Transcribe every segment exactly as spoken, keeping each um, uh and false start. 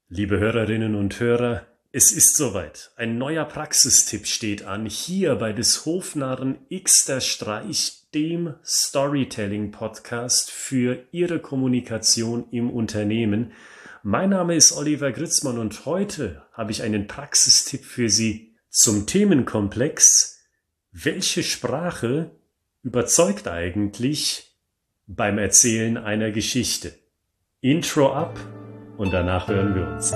Liebe Hörerinnen und Hörer, es ist soweit. Ein neuer Praxistipp steht an, hier bei des Hofnarren Xter Streich, dem Storytelling-Podcast für Ihre Kommunikation im Unternehmen. Mein Name ist Oliver Gritzmann und heute habe ich einen Praxistipp für Sie zum Themenkomplex: Welche Sprache überzeugt eigentlich beim Erzählen einer Geschichte? Intro ab und danach hören wir uns.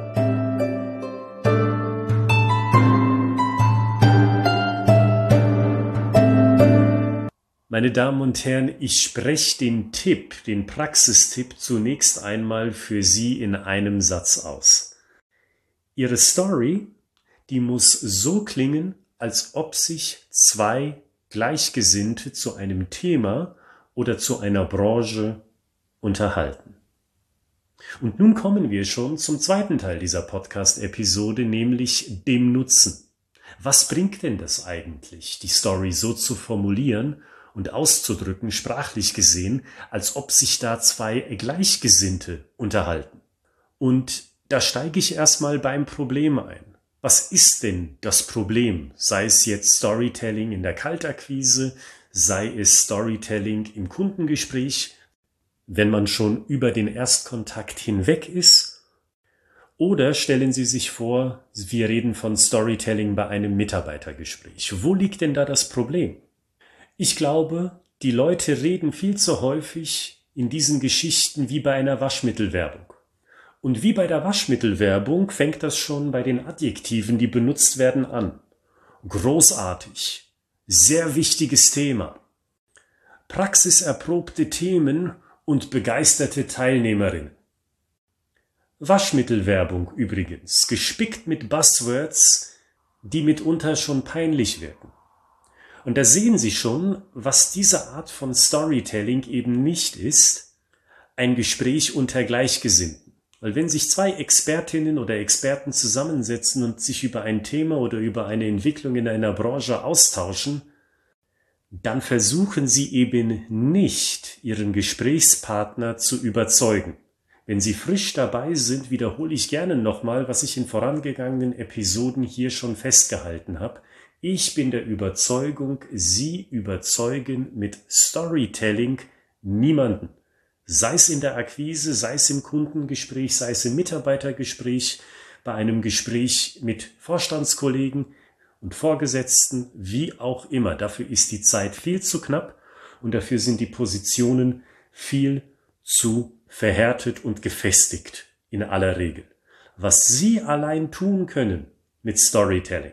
Meine Damen und Herren, ich spreche den Tipp, den Praxistipp zunächst einmal für Sie in einem Satz aus. Ihre Story, die muss so klingen, als ob sich zwei Gleichgesinnte zu einem Thema oder zu einer Branche unterhalten. Und nun kommen wir schon zum zweiten Teil dieser Podcast-Episode, nämlich dem Nutzen. Was bringt denn das eigentlich, die Story so zu formulieren und auszudrücken, sprachlich gesehen, als ob sich da zwei Gleichgesinnte unterhalten? Und da steige ich erstmal beim Problem ein. Was ist denn das Problem? Sei es jetzt Storytelling in der Kaltakquise, sei es Storytelling im Kundengespräch, wenn man schon über den Erstkontakt hinweg ist. Oder stellen Sie sich vor, wir reden von Storytelling bei einem Mitarbeitergespräch. Wo liegt denn da das Problem? Ich glaube, die Leute reden viel zu häufig in diesen Geschichten wie bei einer Waschmittelwerbung. Und wie bei der Waschmittelwerbung fängt das schon bei den Adjektiven, die benutzt werden, an. Großartig, sehr wichtiges Thema, praxiserprobte Themen und begeisterte Teilnehmerinnen. Waschmittelwerbung übrigens, gespickt mit Buzzwords, die mitunter schon peinlich wirken. Und da sehen Sie schon, was diese Art von Storytelling eben nicht ist: ein Gespräch unter Gleichgesinnten. Weil wenn sich zwei Expertinnen oder Experten zusammensetzen und sich über ein Thema oder über eine Entwicklung in einer Branche austauschen, dann versuchen sie eben nicht, ihren Gesprächspartner zu überzeugen. Wenn Sie frisch dabei sind, wiederhole ich gerne nochmal, was ich in vorangegangenen Episoden hier schon festgehalten habe. Ich bin der Überzeugung, Sie überzeugen mit Storytelling niemanden. Sei es in der Akquise, sei es im Kundengespräch, sei es im Mitarbeitergespräch, bei einem Gespräch mit Vorstandskollegen und Vorgesetzten, wie auch immer. Dafür ist die Zeit viel zu knapp und dafür sind die Positionen viel zu verhärtet und gefestigt in aller Regel. Was Sie allein tun können mit Storytelling,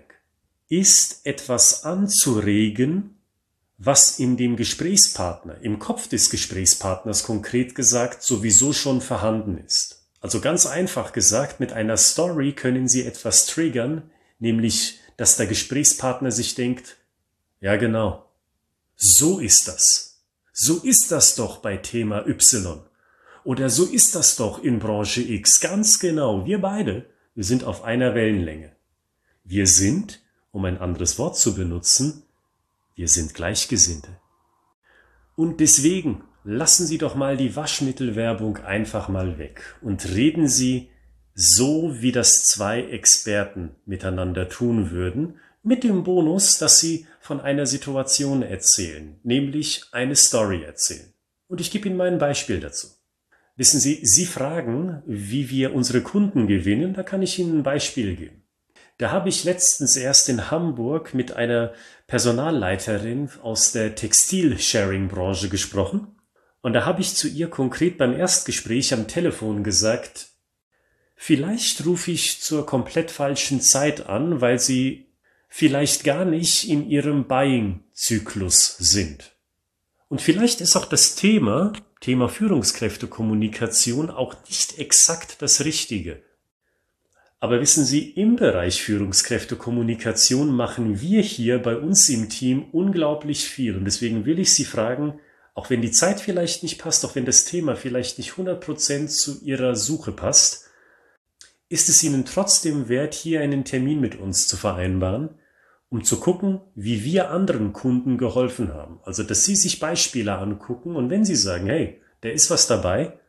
ist etwas anzuregen, was in dem Gesprächspartner, im Kopf des Gesprächspartners konkret gesagt, sowieso schon vorhanden ist. Also ganz einfach gesagt, mit einer Story können Sie etwas triggern, nämlich dass der Gesprächspartner sich denkt, ja genau, so ist das. So ist das doch bei Thema Y. Oder so ist das doch in Branche X. Ganz genau, wir beide, wir sind auf einer Wellenlänge. Wir sind, um ein anderes Wort zu benutzen, wir sind Gleichgesinnte. Und deswegen lassen Sie doch mal die Waschmittelwerbung einfach mal weg und reden Sie so, wie das zwei Experten miteinander tun würden, mit dem Bonus, dass Sie von einer Situation erzählen, nämlich eine Story erzählen. Und ich gebe Ihnen mal ein Beispiel dazu. Wissen Sie, Sie fragen, wie wir unsere Kunden gewinnen, da kann ich Ihnen ein Beispiel geben. Da habe ich letztens erst in Hamburg mit einer Personalleiterin aus der Textil-Sharing-Branche gesprochen. Und da habe ich zu ihr konkret beim Erstgespräch am Telefon gesagt, vielleicht rufe ich zur komplett falschen Zeit an, weil Sie vielleicht gar nicht in Ihrem Buying-Zyklus sind. Und vielleicht ist auch das Thema, Thema Führungskräftekommunikation, auch nicht exakt das Richtige. Aber wissen Sie, im Bereich Führungskräftekommunikation machen wir hier bei uns im Team unglaublich viel. Und deswegen will ich Sie fragen, auch wenn die Zeit vielleicht nicht passt, auch wenn das Thema vielleicht nicht hundert Prozent zu Ihrer Suche passt, ist es Ihnen trotzdem wert, hier einen Termin mit uns zu vereinbaren, um zu gucken, wie wir anderen Kunden geholfen haben. Also, dass Sie sich Beispiele angucken und wenn Sie sagen, hey, da ist was dabei,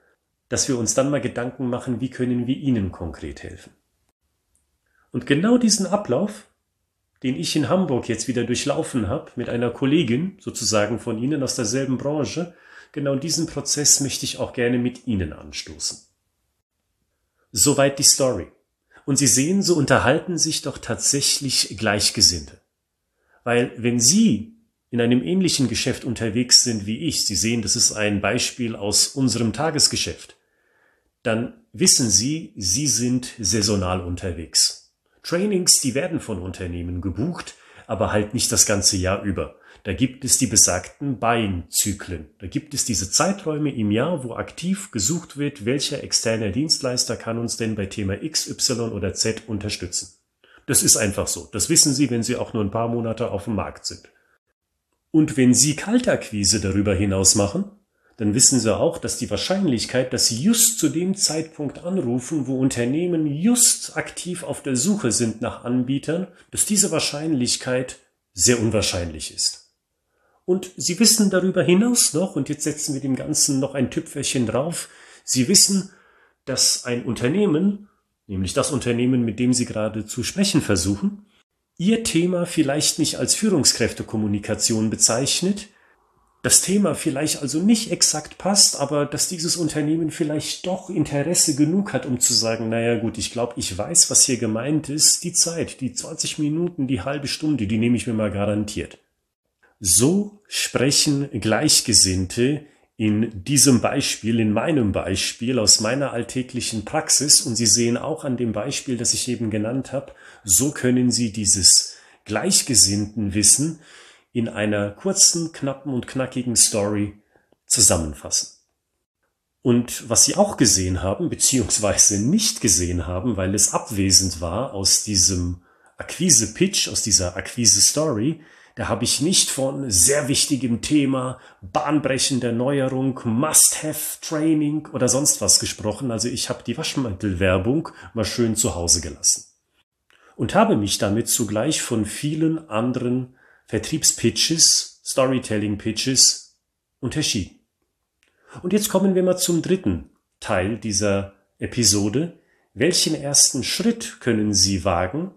dass wir uns dann mal Gedanken machen, wie können wir Ihnen konkret helfen. Und genau diesen Ablauf, den ich in Hamburg jetzt wieder durchlaufen habe, mit einer Kollegin sozusagen von Ihnen aus derselben Branche, genau diesen Prozess möchte ich auch gerne mit Ihnen anstoßen. Soweit die Story. Und Sie sehen, so unterhalten sich doch tatsächlich Gleichgesinnte. Weil wenn Sie in einem ähnlichen Geschäft unterwegs sind wie ich, Sie sehen, das ist ein Beispiel aus unserem Tagesgeschäft, dann wissen Sie, Sie sind saisonal unterwegs. Trainings, die werden von Unternehmen gebucht, aber halt nicht das ganze Jahr über. Da gibt es die besagten Buying-Zyklen. Da gibt es diese Zeiträume im Jahr, wo aktiv gesucht wird, welcher externer Dienstleister kann uns denn bei Thema X, Y oder Z unterstützen. Das ist einfach so. Das wissen Sie, wenn Sie auch nur ein paar Monate auf dem Markt sind. Und wenn Sie Kaltakquise darüber hinaus machen, dann wissen Sie auch, dass die Wahrscheinlichkeit, dass Sie just zu dem Zeitpunkt anrufen, wo Unternehmen just aktiv auf der Suche sind nach Anbietern, dass diese Wahrscheinlichkeit sehr unwahrscheinlich ist. Und Sie wissen darüber hinaus noch, und jetzt setzen wir dem Ganzen noch ein Tüpfelchen drauf, Sie wissen, dass ein Unternehmen, nämlich das Unternehmen, mit dem Sie gerade zu sprechen versuchen, Ihr Thema vielleicht nicht als Führungskräftekommunikation bezeichnet, das Thema vielleicht also nicht exakt passt, aber dass dieses Unternehmen vielleicht doch Interesse genug hat, um zu sagen, naja gut, ich glaube, ich weiß, was hier gemeint ist, die Zeit, die zwanzig Minuten, die halbe Stunde, die nehme ich mir mal garantiert. So sprechen Gleichgesinnte in diesem Beispiel, in meinem Beispiel aus meiner alltäglichen Praxis, und Sie sehen auch an dem Beispiel, das ich eben genannt habe, so können Sie dieses Gleichgesinnten-Wissen in einer kurzen, knappen und knackigen Story zusammenfassen. Und was Sie auch gesehen haben, beziehungsweise nicht gesehen haben, weil es abwesend war aus diesem Akquise-Pitch, aus dieser Akquise-Story, da habe ich nicht von sehr wichtigem Thema, bahnbrechender Neuerung, Must-Have-Training oder sonst was gesprochen. Also ich habe die Waschmittelwerbung mal schön zu Hause gelassen. Und habe mich damit zugleich von vielen anderen Vertriebspitches, Storytelling-Pitches unterschieden. Und jetzt kommen wir mal zum dritten Teil dieser Episode. Welchen ersten Schritt können Sie wagen,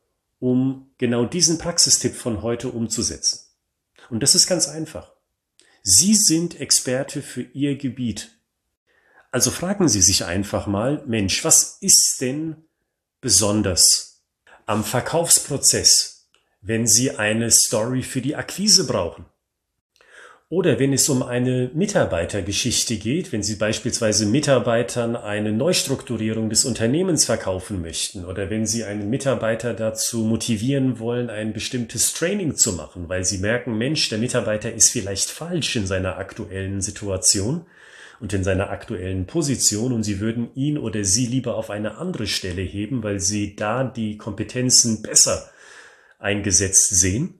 um genau diesen Praxistipp von heute umzusetzen? Und das ist ganz einfach. Sie sind Experte für Ihr Gebiet. Also fragen Sie sich einfach mal, Mensch, was ist denn besonders am Verkaufsprozess, wenn Sie eine Story für die Akquise brauchen? Oder wenn es um eine Mitarbeitergeschichte geht, wenn Sie beispielsweise Mitarbeitern eine Neustrukturierung des Unternehmens verkaufen möchten, oder wenn Sie einen Mitarbeiter dazu motivieren wollen, ein bestimmtes Training zu machen, weil Sie merken, Mensch, der Mitarbeiter ist vielleicht falsch in seiner aktuellen Situation und in seiner aktuellen Position und Sie würden ihn oder sie lieber auf eine andere Stelle heben, weil Sie da die Kompetenzen besser eingesetzt sehen.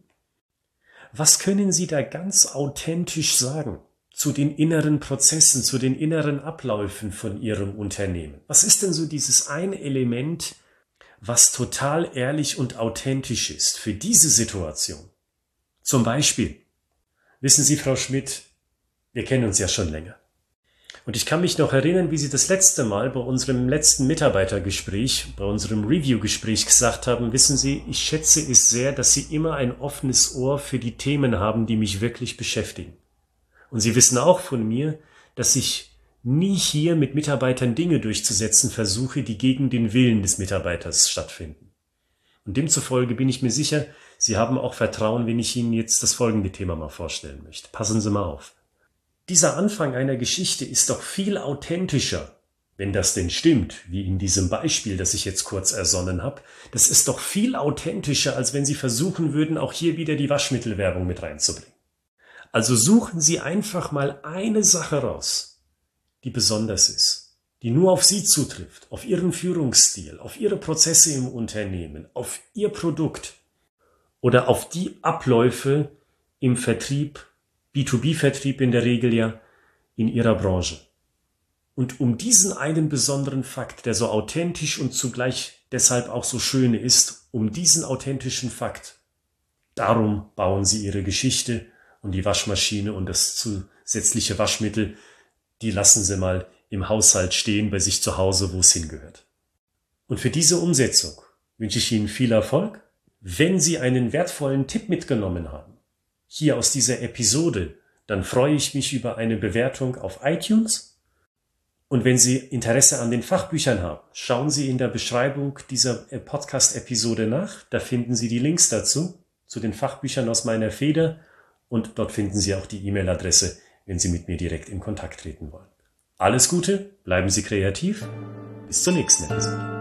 Was können Sie da ganz authentisch sagen zu den inneren Prozessen, zu den inneren Abläufen von Ihrem Unternehmen? Was ist denn so dieses eine Element, was total ehrlich und authentisch ist für diese Situation? Zum Beispiel, wissen Sie, Frau Schmidt, wir kennen uns ja schon länger. Und ich kann mich noch erinnern, wie Sie das letzte Mal bei unserem letzten Mitarbeitergespräch, bei unserem Review-Gespräch gesagt haben, wissen Sie, ich schätze es sehr, dass Sie immer ein offenes Ohr für die Themen haben, die mich wirklich beschäftigen. Und Sie wissen auch von mir, dass ich nie hier mit Mitarbeitern Dinge durchzusetzen versuche, die gegen den Willen des Mitarbeiters stattfinden. Und demzufolge bin ich mir sicher, Sie haben auch Vertrauen, wenn ich Ihnen jetzt das folgende Thema mal vorstellen möchte. Passen Sie mal auf. Dieser Anfang einer Geschichte ist doch viel authentischer, wenn das denn stimmt, wie in diesem Beispiel, das ich jetzt kurz ersonnen habe. Das ist doch viel authentischer, als wenn Sie versuchen würden, auch hier wieder die Waschmittelwerbung mit reinzubringen. Also suchen Sie einfach mal eine Sache raus, die besonders ist, die nur auf Sie zutrifft, auf Ihren Führungsstil, auf Ihre Prozesse im Unternehmen, auf Ihr Produkt oder auf die Abläufe im Vertrieb, B zwei B-Vertrieb in der Regel ja, in Ihrer Branche. Und um diesen einen besonderen Fakt, der so authentisch und zugleich deshalb auch so schön ist, um diesen authentischen Fakt, darum bauen Sie Ihre Geschichte und die Waschmaschine und das zusätzliche Waschmittel, die lassen Sie mal im Haushalt stehen, bei sich zu Hause, wo es hingehört. Und für diese Umsetzung wünsche ich Ihnen viel Erfolg. Wenn Sie einen wertvollen Tipp mitgenommen haben, hier aus dieser Episode, dann freue ich mich über eine Bewertung auf iTunes. Und wenn Sie Interesse an den Fachbüchern haben, schauen Sie in der Beschreibung dieser Podcast-Episode nach. Da finden Sie die Links dazu, zu den Fachbüchern aus meiner Feder. Und dort finden Sie auch die E-Mail-Adresse, wenn Sie mit mir direkt in Kontakt treten wollen. Alles Gute, bleiben Sie kreativ. Bis zur nächsten Episode.